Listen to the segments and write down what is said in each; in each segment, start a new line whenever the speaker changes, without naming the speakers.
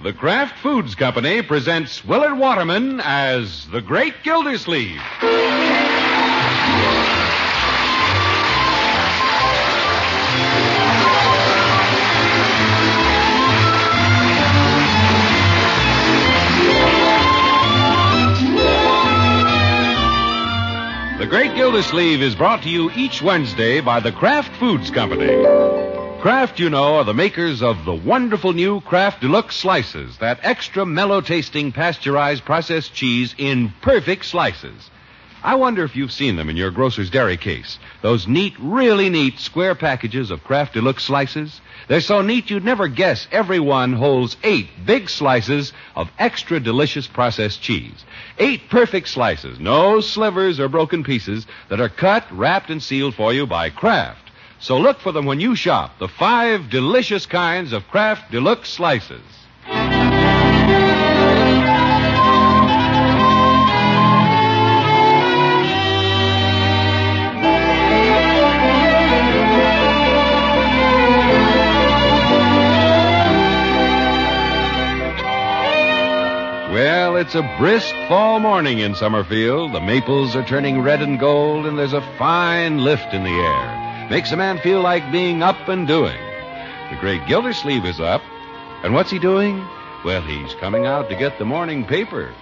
The Kraft Foods Company presents Willard Waterman as the Great Gildersleeve. The Great Gildersleeve is brought to you each Wednesday by the Kraft Foods Company. Kraft, you know, are the makers of the wonderful new Kraft Deluxe Slices, that extra mellow-tasting pasteurized processed cheese in perfect slices. I wonder if you've seen them in your grocer's dairy case. Those neat, really neat square packages of Kraft Deluxe Slices. They're so neat you'd never guess every one holds 8 big slices of extra delicious processed cheese. 8 perfect slices, no slivers or broken pieces, that are cut, wrapped, and sealed for you by Kraft. So look for them when you shop, the 5 delicious kinds of Kraft Deluxe Slices. Well, it's a brisk fall morning in Summerfield. The maples are turning red and gold, and there's a fine lift in the air. Makes a man feel like being up and doing. The Great Gildersleeve is up. And what's he doing? Well, he's coming out to get the morning paper.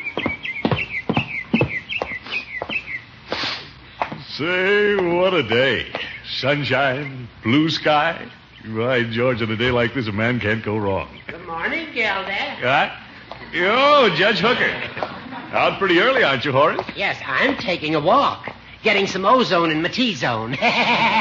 Say, what a day. Sunshine, blue sky. Right, George, on a day like this, a man can't go wrong.
Good morning, Gilda.
What? Oh, Judge Hooker. Out pretty early, aren't you, Horace?
Yes, I'm taking a walk. Getting some ozone in my T-zone.
Good,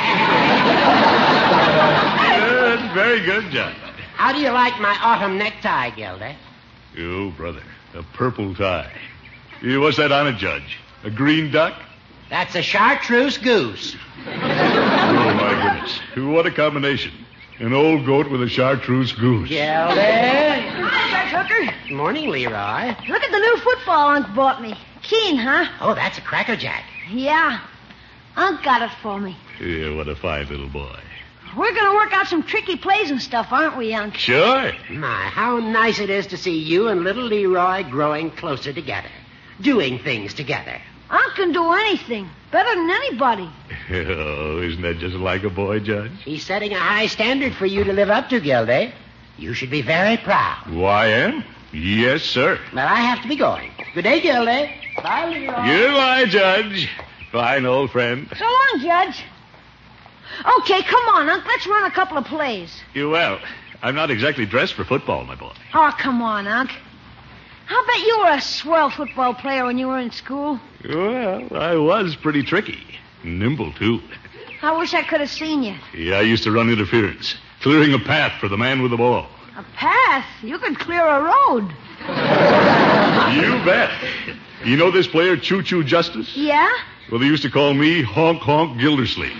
very good, Judge.
How do you like my autumn necktie, Gilda?
Oh, brother, a purple tie. What's that on it, Judge? A green duck?
That's a chartreuse goose.
Oh, my goodness. What a combination. An old goat with a chartreuse goose.
Gilda.
Hi, Judge Hooker.
Good morning, Leroy.
Look at the new football Unc bought me. Keen, huh?
Oh, that's a Cracker Jack.
Yeah. Unc got it for me.
Yeah, what a fine little boy.
We're going to work out some tricky plays and stuff, aren't we, Unc?
Sure.
My, how nice it is to see you and little Leroy growing closer together. Doing things together.
Unc can do anything. Better than anybody.
Oh, isn't that just like a boy, Judge?
He's setting a high standard for you to live up to, Gilda. You should be very proud.
Why, am? Yes, sir.
But I have to be going. Good day, Gilda. Bye, Leroy.
Goodbye, Judge. Fine old friend.
So long, Judge. Okay, come on, Unc. Let's run a couple of plays.
Well, I'm not exactly dressed for football, my boy.
Oh, come on, Unc. I'll bet you were a swell football player when you were in school.
Well, I was pretty tricky. Nimble, too.
I wish I could have seen you.
Yeah, I used to run interference, clearing a path for the man with the ball.
A path? You could clear a road.
You bet. You know this player, Choo Choo Justice?
Yeah?
Well, they used to call me Honk Honk Gildersleeve.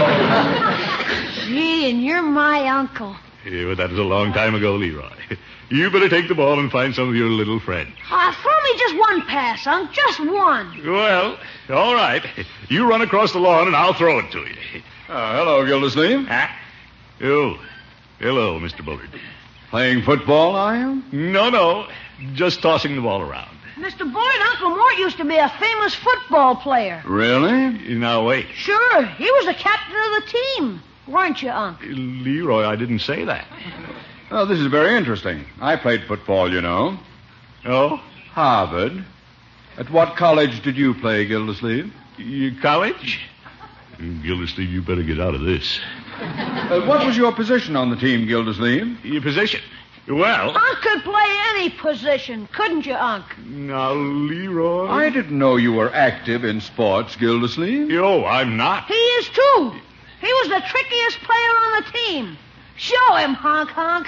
Gee, and you're my uncle.
Yeah, but that was a long time ago, Leroy. You better take the ball and find some of your little friends.
Throw me just one pass, Unc. Just one.
Well, all right. You run across the lawn and I'll throw it to you.
Hello, Gildersleeve.
Oh, hello, Mr. Bullard.
Playing football, are you?
No. Just tossing the ball around.
Mr. Bullard, Uncle Mort used to be a famous football player.
Really?
Now, wait.
Sure. He was the captain of the team. Weren't you, Unc?
Leroy, I didn't say that.
Oh, this is very interesting. I played football, you know.
Oh?
Harvard. At what college did you play, Gildersleeve?
College? Gildersleeve, you better get out of this.
What was your position on the team, Gildersleeve?
Your position? Well...
Unc could play any position, couldn't you, Unc?
Now, Leroy...
I didn't know you were active in sports, Gildersleeve.
Oh, I'm not.
He is, too. He was the trickiest player on the team. Show him, Honk Honk.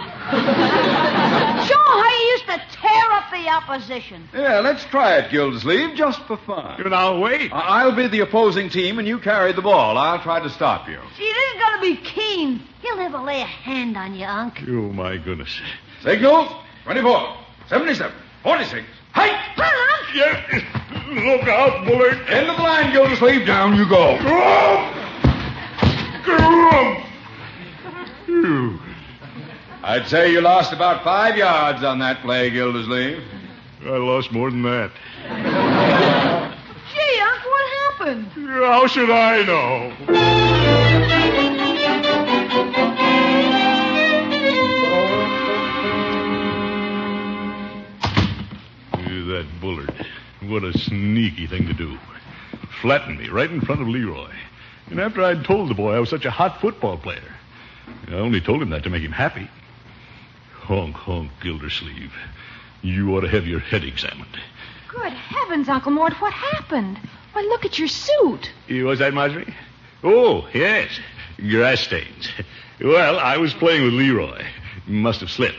Show him how you used to tear up the opposition.
Yeah, let's try it, Gildersleeve, just for fun.
Now, wait.
I'll be the opposing team, and you carry the ball. I'll try to stop you.
Gee, this is going to be keen. He'll never lay a hand on you, Unc.
Oh, my goodness.
Signal, 24, 77, 46. Hey!
Run, Unc.
Yeah. Look out, Bullard.
End of the line, Gildersleeve. Down you go.
I'd say you lost about 5 yards on that play, Gildersleeve.
I lost more than that.
Gee, Unc, what happened?
How should I know? That Bullard. What a sneaky thing to do. Flatten me right in front of Leroy. And after I'd told the boy I was such a hot football player. I only told him that to make him happy. Honk, Gildersleeve. You ought to have your head examined.
Good heavens, Uncle Mort, what happened? Why, look at your suit.
Was that Marjorie? Oh, yes. Grass stains. Well, I was playing with Leroy. Must have slipped.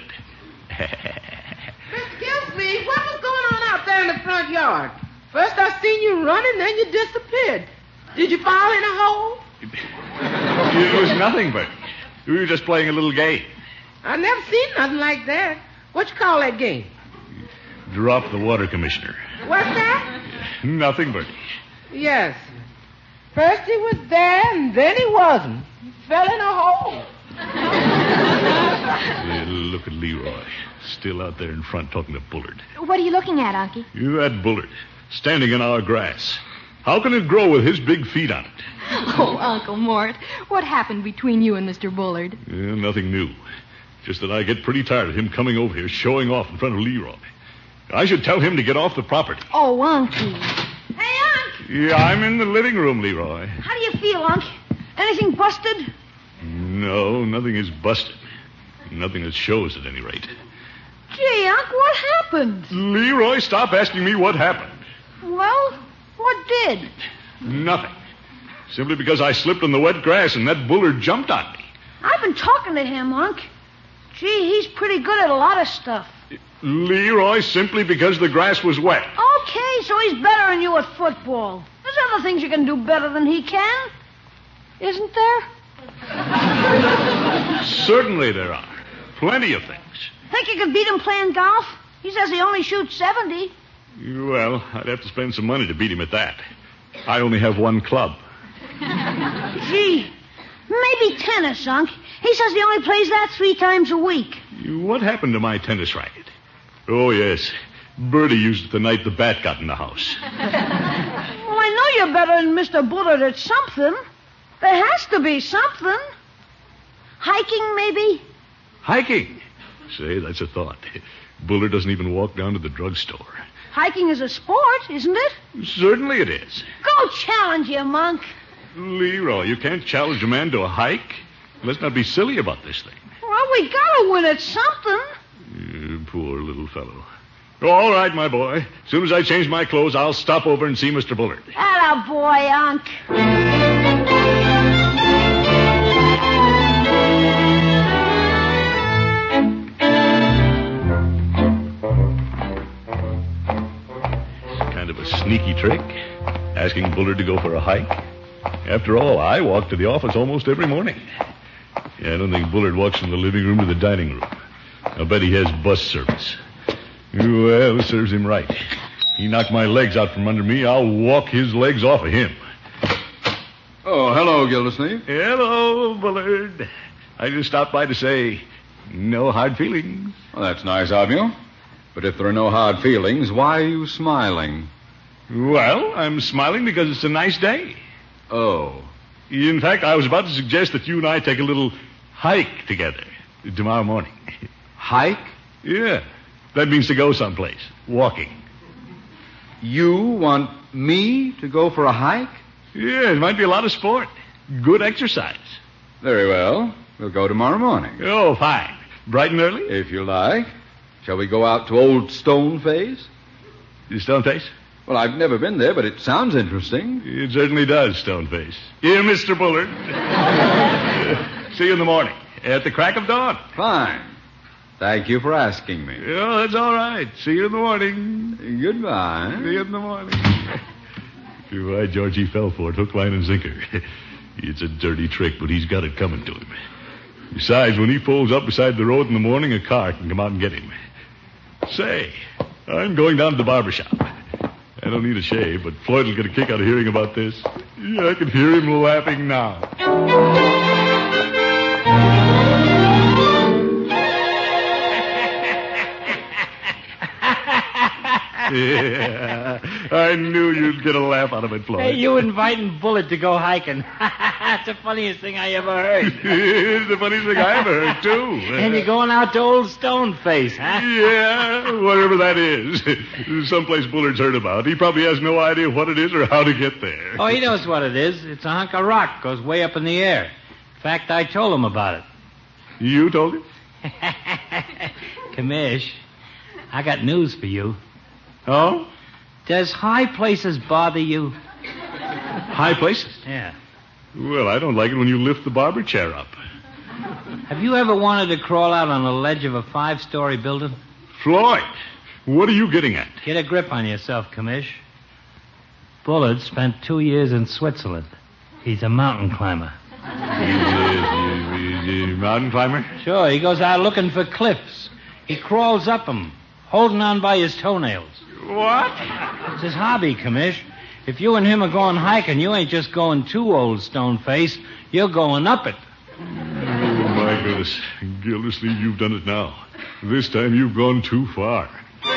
Mr. Gildersleeve, what was going on out there in the front yard? First I seen you running, then you disappeared. Did you fall in a hole?
It was nothing, Bertie. We were just playing a little game.
I never seen nothing like that. What you call that game?
Drop the water commissioner.
What's that?
Nothing, Bertie.
Yes. First he was there, and then he wasn't. He fell in a hole.
Look at Leroy. Still out there in front talking to Bullard.
What are you looking at, Unky?
That Bullard. Standing in our grass. How can it grow with his big feet on it?
Oh, Uncle Mort, what happened between you and Mr. Bullard?
Nothing new. Just that I get pretty tired of him coming over here showing off in front of Leroy. I should tell him to get off the property.
Oh, Unky.
Hey, Unc!
Yeah, I'm in the living room, Leroy.
How do you feel, Unc? Anything busted?
No, nothing is busted. Nothing that shows, at any rate.
Gee, Unc, what happened?
Leroy, stop asking me what happened.
Well, what did?
Nothing. Simply because I slipped on the wet grass and that Bullard jumped on me.
I've been talking to him, Unc. Gee, he's pretty good at a lot of stuff.
Leroy, simply because the grass was wet.
Okay, so he's better than you at football. There's other things you can do better than he can. Isn't there?
Certainly there are. Plenty of things.
Think you could beat him playing golf? He says he only shoots 70.
Well, I'd have to spend some money to beat him at that. I only have one club.
Gee, maybe tennis, Unc. He says he only plays that 3 times a week.
What happened to my tennis racket? Oh, yes. Bertie used it the night the bat got in the house.
Well, I know you're better than Mr. Bullard at something. There has to be something. Hiking, maybe?
Hiking? Say, that's a thought. Bullard doesn't even walk down to the drugstore.
Hiking is a sport, isn't it?
Certainly it is.
Go challenge him, Unc.
Leroy, you can't challenge a man to a hike. Let's not be silly about this thing.
Well, we gotta win at something.
Poor little fellow. All right, my boy. As soon as I change my clothes, I'll stop over and see Mr. Bullard.
Atta boy, Unc.
Kind of a sneaky trick, asking Bullard to go for a hike. After all, I walk to the office almost every morning. I don't think Bullard walks from the living room to the dining room. I'll bet he has bus service. Well, it serves him right. He knocked my legs out from under me. I'll walk his legs off of him.
Oh, hello, Gildersleeve.
Hello, Bullard. I just stopped by to say, no hard feelings.
Well, that's nice of you. But if there are no hard feelings, why are you smiling?
Well, I'm smiling because it's a nice day.
Oh.
In fact, I was about to suggest that you and I take a little hike together tomorrow morning.
Hike?
Yeah. That means to go someplace. Walking.
You want me to go for a hike?
Yeah, it might be a lot of sport. Good exercise.
Very well. We'll go tomorrow morning.
Oh, fine. Bright and early?
If you like. Shall we go out to Old Stone Face?
Stone Face?
Well, I've never been there, but it sounds interesting.
It certainly does, Stone Face. Here, Mr. Bullard. See you in the morning. At the crack of dawn.
Fine. Thank you for asking me.
Oh, that's all right. See you in the morning.
Goodbye.
See you in the morning. You're right, George. He fell for it. Hook, line, and sinker. It's a dirty trick, but he's got it coming to him. Besides, when he pulls up beside the road in the morning, a car can come out and get him. Say, I'm going down to the barber shop. I don't need a shave, but Floyd will get a kick out of hearing about this. Yeah, I can hear him laughing now. Yeah, I knew you'd get a laugh out of it, Floyd.
Hey, you inviting Bullet to go hiking. That's the funniest thing I ever heard.
It's the funniest thing I ever heard, too.
And you're going out to Old Stone Face, huh?
Yeah, whatever that is. Someplace Bullard's heard about. He probably has no idea what it is or how to get there.
Oh, he knows what it is. It's a hunk of rock. Goes way up in the air. In fact, I told him about it.
You told him?
Commish, I got news for you.
Oh?
Does high places bother you?
High places?
Yeah.
Well, I don't like it when you lift the barber chair up.
Have you ever wanted to crawl out on the ledge of a 5-story building?
Floyd, what are you getting at?
Get a grip on yourself, Commish. Bullard spent 2 years in Switzerland. He's a mountain climber.
He's a mountain climber?
Sure, he goes out looking for cliffs. He crawls up them, holding on by his toenails.
What?
It's his hobby, Commish. If you and him are going hiking, you ain't just going to Old Stone Face. You're going up it.
Oh, my goodness. Gildersleeve, you've done it now. This time you've gone too far.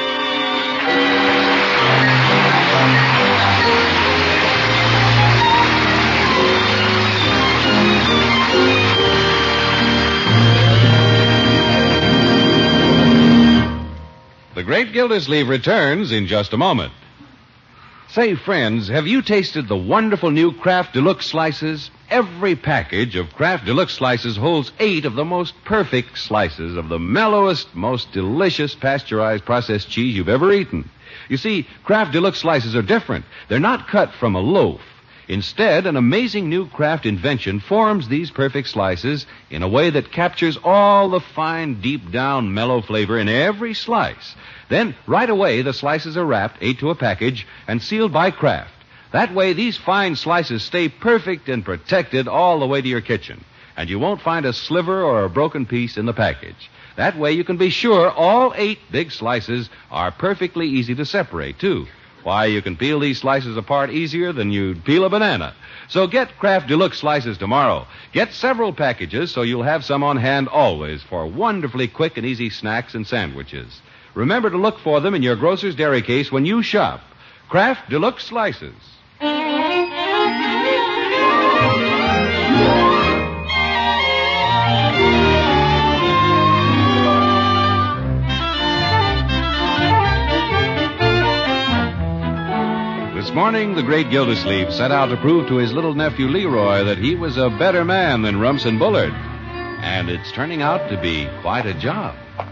The Great Gildersleeve returns in just a moment. Say, friends, have you tasted the wonderful new Kraft Deluxe slices? Every package of Kraft Deluxe slices holds 8 of the most perfect slices of the mellowest, most delicious pasteurized processed cheese you've ever eaten. You see, Kraft Deluxe slices are different. They're not cut from a loaf. Instead, an amazing new Kraft invention forms these perfect slices in a way that captures all the fine, deep-down, mellow flavor in every slice. Then, right away, the slices are wrapped, 8 to a package, and sealed by Kraft. That way, these fine slices stay perfect and protected all the way to your kitchen. And you won't find a sliver or a broken piece in the package. That way, you can be sure all 8 big slices are perfectly easy to separate, too. Why, you can peel these slices apart easier than you'd peel a banana. So get Kraft Deluxe slices tomorrow. Get several packages so you'll have some on hand always for wonderfully quick and easy snacks and sandwiches. Remember to look for them in your grocer's dairy case when you shop. Kraft Deluxe slices. This morning, the great Gildersleeve set out to prove to his little nephew Leroy that he was a better man than Rumson Bullard. And it's turning out to be quite a job.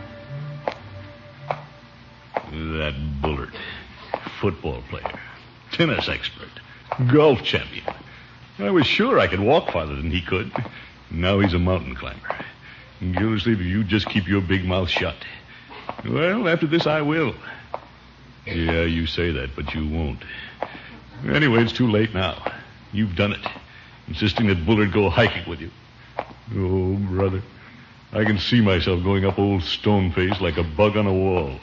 That Bullard. Football player. Tennis expert. Golf champion. I was sure I could walk farther than he could. Now he's a mountain climber. Gildersleeve, you just keep your big mouth shut. Well, after this, I will. Yeah, you say that, but you won't. Anyway, it's too late now. You've done it. Insisting that Bullard go hiking with you. Oh, brother. I can see myself going up Old Stone Face like a bug on a wall.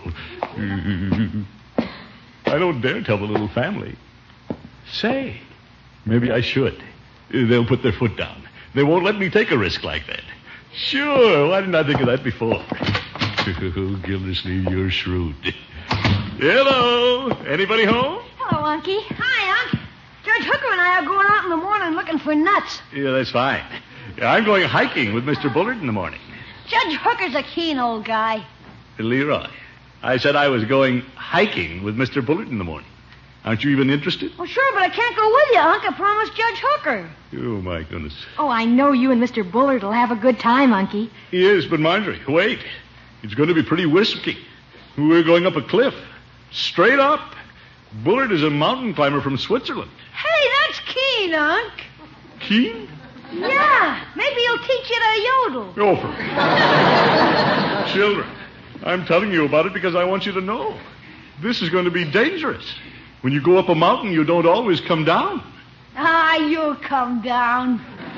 I don't dare tell the little family. Say, maybe I should. They'll put their foot down. They won't let me take a risk like that. Sure, why didn't I think of that before? Oh, Gildersleeve, you're shrewd. Hello. Anybody home?
Hello, Unky. Hi, Unc. Judge Hooker and I are going out in the morning looking for nuts.
Yeah, that's fine. I'm going hiking with Mr. Bullard in the morning.
Judge Hooker's a keen old guy.
Leroy, I said I was going hiking with Mr. Bullard in the morning. Aren't you even interested?
Oh, sure, but I can't go with you, Unc. I promised Judge Hooker.
Oh, my goodness.
Oh, I know you and Mr. Bullard will have a good time, Unky.
Yes, but Marjorie, wait. It's going to be pretty risky. We're going up a cliff. Straight up. Bullard is a mountain climber from Switzerland.
Hey, that's keen, Unc.
Keen?
Yeah, maybe he'll teach you to yodel.
Oh, children, I'm telling you about it because I want you to know. This is going to be dangerous. When you go up a mountain, you don't always come down.
Ah, you'll come down.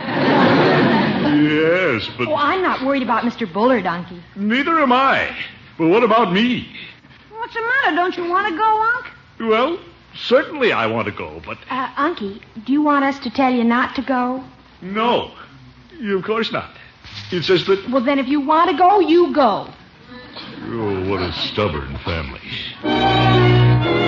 Yes, but...
Oh, I'm not worried about Mr. Bullard, Unky.
Neither am I. But what about me?
What's the matter? Don't you want to go, Unc?
Well, certainly I want to go, but...
Unky, do you want us to tell you not to go?
No. Of course not. It's just that...
Well, then if you want to go, you go.
Oh, what a stubborn family.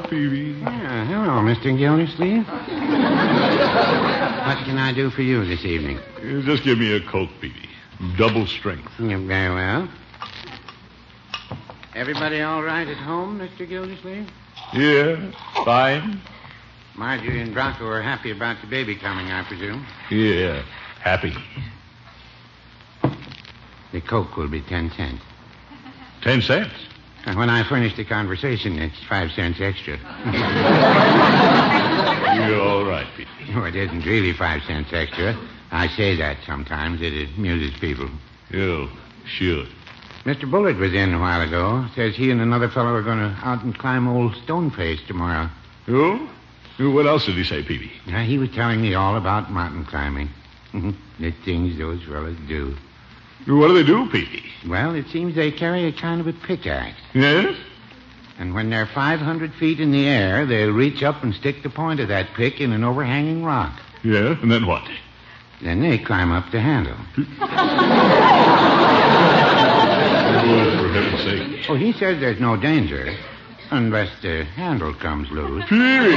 Peavy.
Yeah, hello, Mr. Gildersleeve. What can I do for you this evening?
Just give me a Coke, Peavy. Double strength.
Very well. Everybody all right at home, Mr. Gildersleeve?
Yeah, fine.
Marjorie and Bronco are happy about the baby coming, I presume.
Yeah, happy.
The Coke will be 10 cents.
10 cents?
When I furnish the conversation, it's 5 cents extra.
You're all right, Peavy.
No, it isn't really 5 cents extra. I say that sometimes. It amuses people.
You should.
Mr. Bullard was in a while ago. Says he and another fellow are going to out and climb old Stoneface tomorrow.
You? What else did he say, Peavy?
He was telling me all about mountain climbing. The things those fellows do.
What do they do, Peavy?
Well, it seems they carry a kind of a pickaxe.
Yes?
And when they're 500 feet in the air, they'll reach up and stick the point of that pick in an overhanging rock.
Yeah, and then what?
Then they climb up the handle.
Oh, for heaven's sake.
Oh, he says there's no danger. Unless the handle comes loose.
Peavy!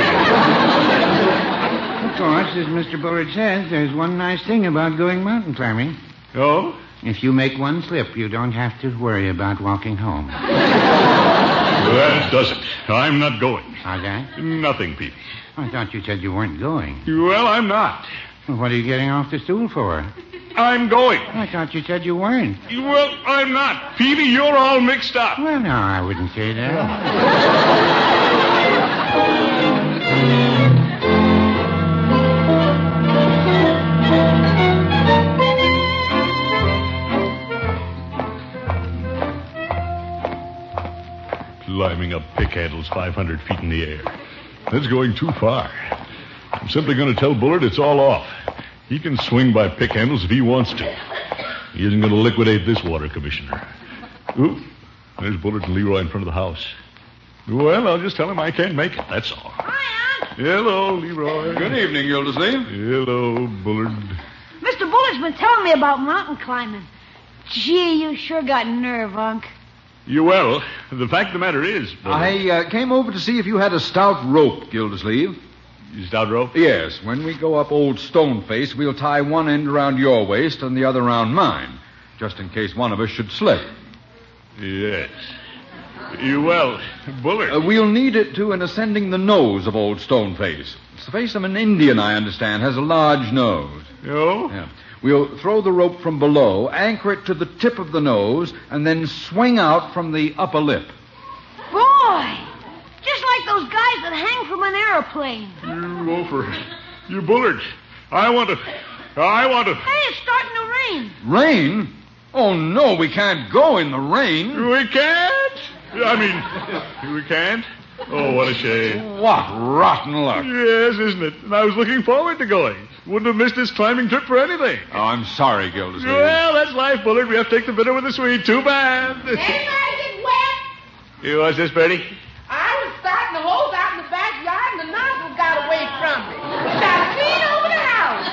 Of course, as Mr. Bullard says, there's one nice thing about going mountain climbing.
Oh?
If you make one slip, you don't have to worry about walking home.
That doesn't. I'm not going.
How's that?
Nothing, Peavy.
I thought you said you weren't going.
Well, I'm not.
Well, what are you getting off the stool for?
I'm going.
I thought you said you weren't.
Well, I'm not. Peavy, you're all mixed up.
Well, no, I wouldn't say that.
Climbing up pick handles 500 feet in the air. That's going too far. I'm simply going to tell Bullard it's all off. He can swing by pick handles if he wants to. He isn't going to liquidate this water commissioner. Ooh, there's Bullard and Leroy in front of the house. Well, I'll just tell him I can't make it, that's all.
Hi, Unc.
Hello, Leroy.
Good evening, Gildersleeve.
Hello, Bullard.
Mr. Bullard's been telling me about mountain climbing. Gee, you sure got nerve, Unc.
Well, the fact of the matter is, Bullard.
I came over to see if you had a stout rope, Gildersleeve.
Stout rope?
Yes, when we go up old Stoneface, we'll tie one end around your waist and the other around mine, just in case one of us should slip.
Yes. Well, Bullard.
We'll need it, too, in ascending the nose of old Stoneface. It's the face of an Indian, I understand, has a large nose.
Oh?
Yeah. We'll throw the rope from below, anchor it to the tip of the nose, and then swing out from the upper lip.
Boy! Just like those guys that hang from an airplane.
You loafer. You Bullard. I want to.
Hey, it's starting to rain.
Rain? Oh, no, we can't go in the rain.
We can't? I mean, we can't? Oh, what a shame.
What rotten luck.
Yes, isn't it? And I was looking forward to going. Wouldn't have missed this climbing trip for anything.
Oh, I'm sorry, Gildersleeve.
Well, that's life, Bullard. We have to take the bitter with the sweet. Too bad.
Anybody get wet?
You watch this, Bertie?
I was starting the hose out in the backyard, and the nozzle got away from me. It got clean over the house.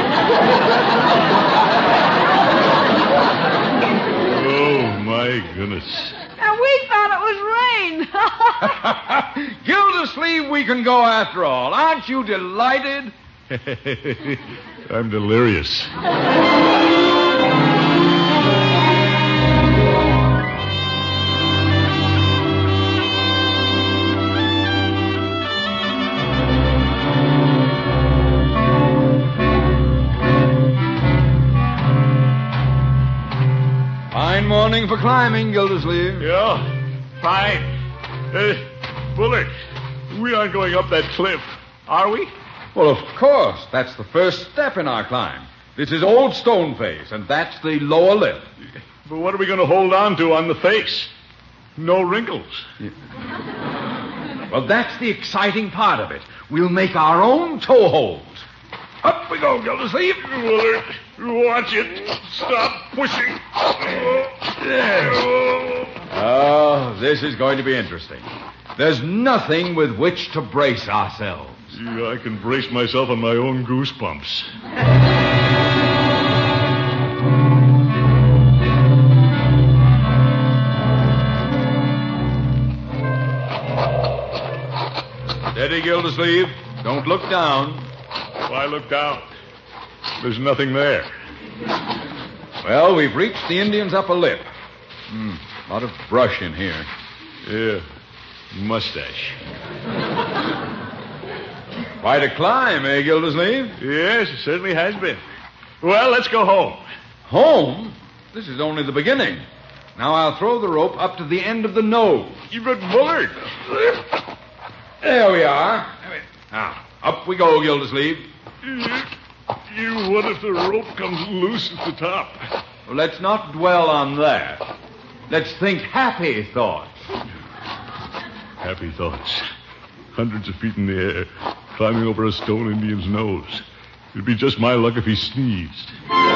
Oh, my goodness.
And we thought it was rain.
Gildersleeve, we can go after all. Aren't you delighted?
I'm delirious.
Fine morning for climbing, Gildersleeve.
Yeah, fine. Bullard, we aren't going up that cliff, are we?
Well, of course. That's the first step in our climb. This is old Stoneface, and that's the lower lip.
But what are we going to hold on to on the face? No wrinkles.
Well, that's the exciting part of it. We'll make our own toe holds.
Up we go, Gildersleeve. Bullard, watch it. Stop pushing.
Oh, this is going to be interesting. There's nothing with which to brace ourselves.
Yeah, I can brace myself on my own goosebumps.
Steady, Gildersleeve. Don't look down.
Why look down? There's nothing there.
Well, we've reached the Indian's upper lip. A lot of brush in here.
Yeah, mustache.
Quite a climb, eh, Gildersleeve?
Yes, it certainly has been. Well, let's go home.
Home? This is only the beginning. Now I'll throw the rope up to the end of the nose.
But Bullard.
There we are. Now, up we go, Gildersleeve.
What if the rope comes loose at the top?
Well, let's not dwell on that. Let's think happy thoughts.
Happy thoughts. Hundreds of feet in the air, climbing over a stone Indian's nose. It'd be just my luck if he sneezed.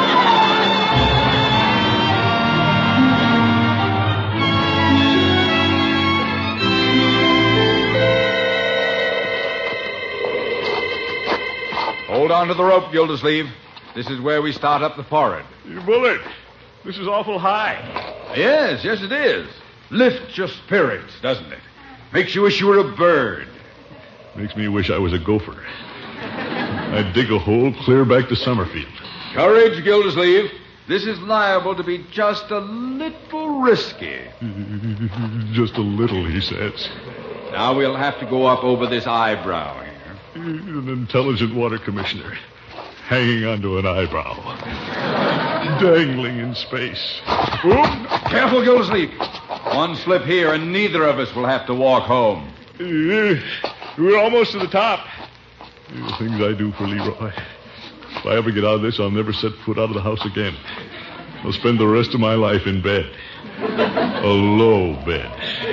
Hold on to the rope, Gildersleeve. This is where we start up the forehead.
Bullard, this is awful high.
Yes, it is. Lifts your spirits, doesn't it? Makes you wish you were a bird.
Makes me wish I was a gopher. I'd dig a hole clear back to Summerfield.
Courage, Gildersleeve. This is liable to be just a little risky.
Just a little, he says.
Now we'll have to go up over this eyebrow here.
An intelligent water commissioner hanging onto an eyebrow. Dangling in space.
Careful, Gildersleeve. One slip here and neither of us will have to walk home.
We're almost to the top. The things I do for Leroy. If I ever get out of this, I'll never set foot out of the house again. I'll spend the rest of my life in bed. A low bed.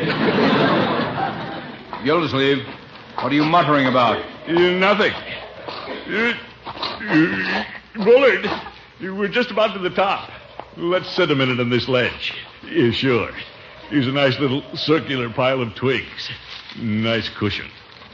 Gildersleeve, what are you muttering about?
Nothing. Bullard, we're just about to the top. Let's sit a minute on this ledge. Yeah, sure. Here's a nice little circular pile of twigs. Nice cushion.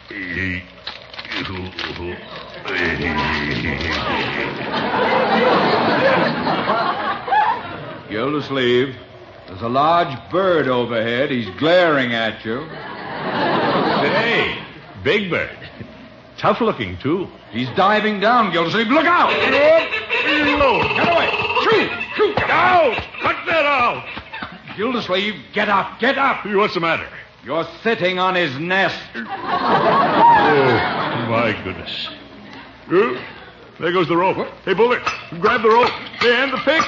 Gildersleeve, there's a large bird overhead. He's glaring at you.
Hey, big bird. Tough looking, too.
He's diving down, Gildersleeve. Look out! Get away! Shoot! Get out!
Cut that out!
Gildersleeve, get up! Get up!
What's the matter?
You're sitting on his nest.
Oh, my goodness. There goes the rope. Hey, Bullard, grab the rope. Hey, and the pick.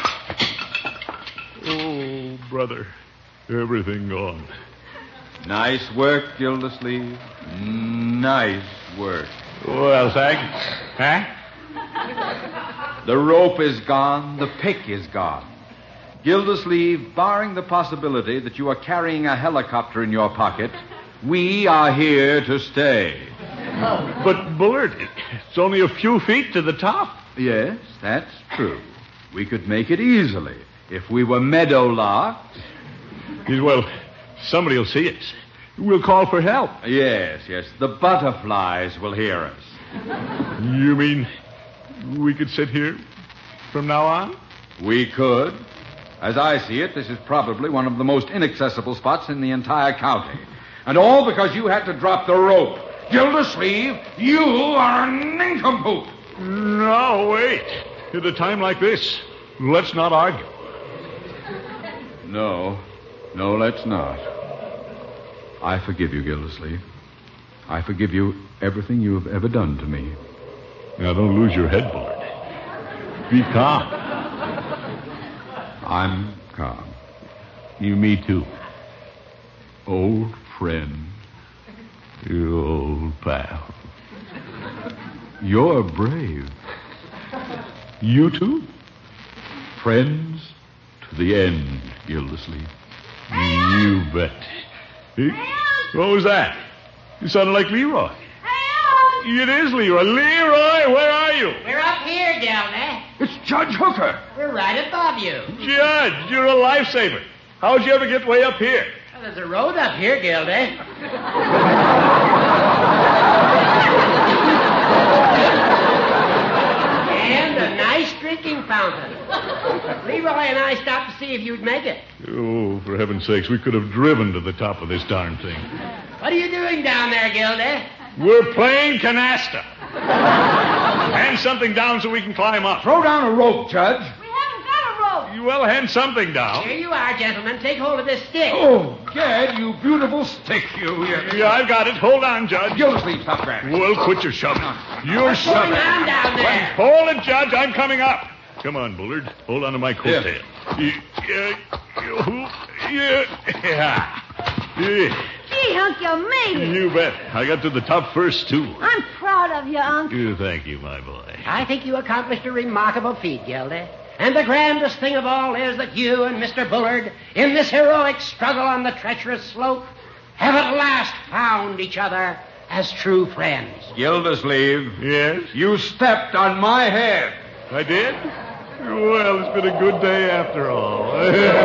Oh, brother, everything gone.
Nice work, Gildersleeve. Nice work.
Well, thanks. Huh?
The rope is gone. The pick is gone. Gildersleeve, barring the possibility that you are carrying a helicopter in your pocket, we are here to stay.
But, Bullard, it's only a few feet to the top.
Yes, that's true. We could make it easily if we were meadowlarks.
Well, somebody will see us. We'll call for help.
Yes. The butterflies will hear us.
You mean we could sit here from now on?
We could. As I see it, this is probably one of the most inaccessible spots in the entire county. And all because you had to drop the rope. Gildersleeve, you are a nincompoop.
No, wait. At a time like this, let's not argue.
No, let's not. I forgive you, Gildersleeve. I forgive you everything you have ever done to me.
Now, don't lose your head, Bullard. Be calm.
I'm calm.
Me too.
Old friend.
You old pal.
You're brave.
You too?
Friends to the end, Gildersleeve.
You bet. What was that? You sounded like Leroy. It is Leroy. Leroy, where are you?
We're up here, Gilda.
It's Judge Hooker.
We're right above you.
Judge, you're a lifesaver. How'd you ever get way up here?
Well, there's a road up here, Gilda. And a nice drinking fountain. Leroy and I stopped to see if you'd make it.
Oh, for heaven's sakes, we could have driven to the top of this darn thing.
What are you doing down there, Gilda?
We're playing canasta. Hand something down so we can climb up.
Throw down a rope, Judge.
We haven't got a rope.
Well, hand something down.
Here you are, gentlemen. Take hold of this stick.
Oh, Gad, you beautiful stick, you.
Yeah, I've got it. Hold on, Judge.
Gildersleeve, stop grabbing.
Well, quit your shoving. You're
What's going
shoving.
on down there?
Hold it, Judge. I'm coming up. Come on, Bullard. Hold on to my coattail. Yeah.
Gee, Unc, you made it.
You bet. I got to the top first, too.
I'm proud of you, Unc.
Thank you, my boy.
I think you accomplished a remarkable feat, Gilda. And the grandest thing of all is that you and Mr. Bullard, in this heroic struggle on the treacherous slope, have at last found each other as true friends.
Gildersleeve.
Yes?
You stepped on my head.
I did? Well, it's been a good day after all.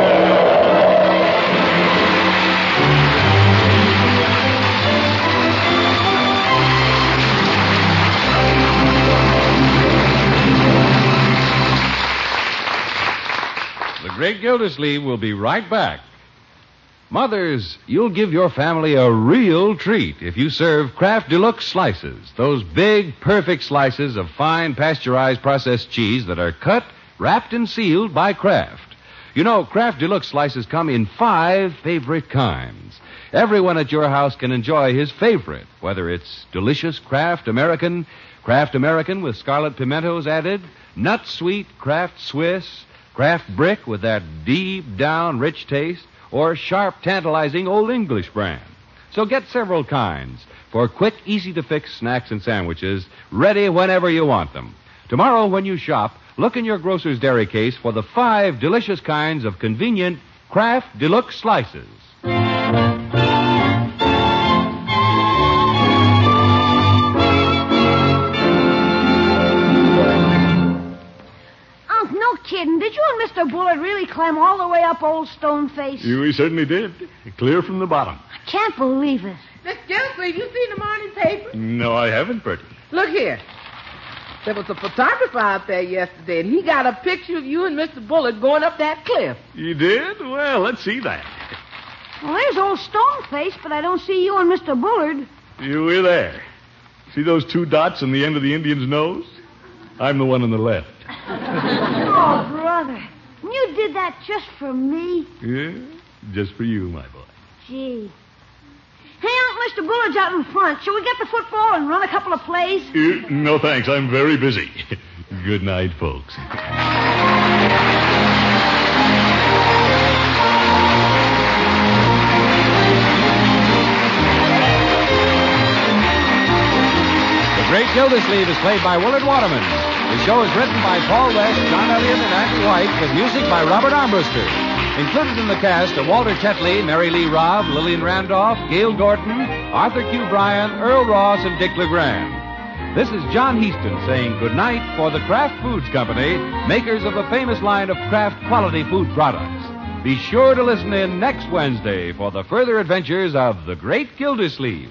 The Great Gildersleeve will be right back. Mothers, you'll give your family a real treat if you serve Kraft Deluxe slices, those big, perfect slices of fine pasteurized processed cheese that are cut, wrapped, and sealed by Kraft. You know, Kraft Deluxe slices come in 5 favorite kinds. Everyone at your house can enjoy his favorite, whether it's delicious Kraft American with scarlet pimentos added, nut sweet Kraft Swiss, Kraft Brick with that deep down rich taste, or sharp, tantalizing Old English brand. So get several kinds for quick, easy-to-fix snacks and sandwiches, ready whenever you want them. Tomorrow when you shop, look in your grocer's dairy case for the 5 delicious kinds of convenient Kraft Deluxe slices.
Kidding. Did you and Mr. Bullard really climb all the way up Old Stone Face?
We certainly did. Clear from the bottom.
I can't believe it.
Miss Gildersleeve, you seen the morning paper?
No, I haven't, Bertie.
Look here. There was a photographer out there yesterday, and he got a picture of you and Mr. Bullard going up that cliff.
You did? Well, let's see that.
Well, there's Old Stone Face, but I don't see you and Mr. Bullard.
You were there. See those 2 dots on the end of the Indian's nose? I'm the one on the left.
Oh, brother. You did that just for me?
Yeah, just for you, my boy.
Gee. Hey, Unc, Mr. Bullard's out in front. Shall we get the football and run a couple of plays?
No, thanks. I'm very busy. Good night, folks.
The Great Gildersleeve is played by Willard Waterman. The show is written by Paul West, John Elliott, and Andy White, with music by Robert Armbruster. Included in the cast are Walter Tetley, Mary Lee Robb, Lillian Randolph, Gail Gordon, Arthur Q. Bryan, Earl Ross, and Dick LeGrand. This is John Heaston saying goodnight for the Kraft Foods Company, makers of the famous line of Kraft quality food products. Be sure to listen in next Wednesday for the further adventures of the Great Gildersleeve.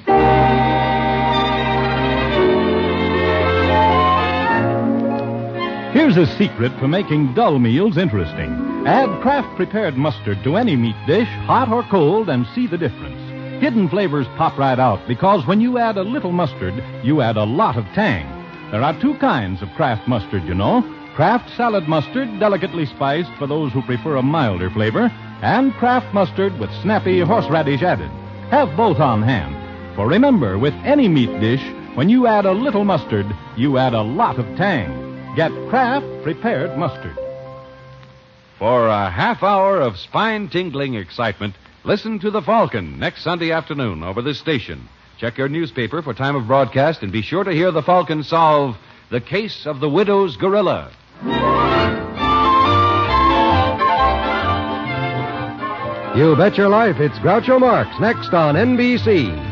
Here's a secret for making dull meals interesting. Add Kraft prepared mustard to any meat dish, hot or cold, and see the difference. Hidden flavors pop right out because when you add a little mustard, you add a lot of tang. There are 2 kinds of Kraft mustard, you know. Kraft salad mustard, delicately spiced for those who prefer a milder flavor, and Kraft mustard with snappy horseradish added. Have both on hand. For remember, with any meat dish, when you add a little mustard, you add a lot of tang. Get Kraft prepared mustard.
For a half hour of spine-tingling excitement, listen to The Falcon next Sunday afternoon over this station. Check your newspaper for time of broadcast and be sure to hear The Falcon solve the case of the widow's gorilla.
You Bet Your Life, it's Groucho Marx next on NBC.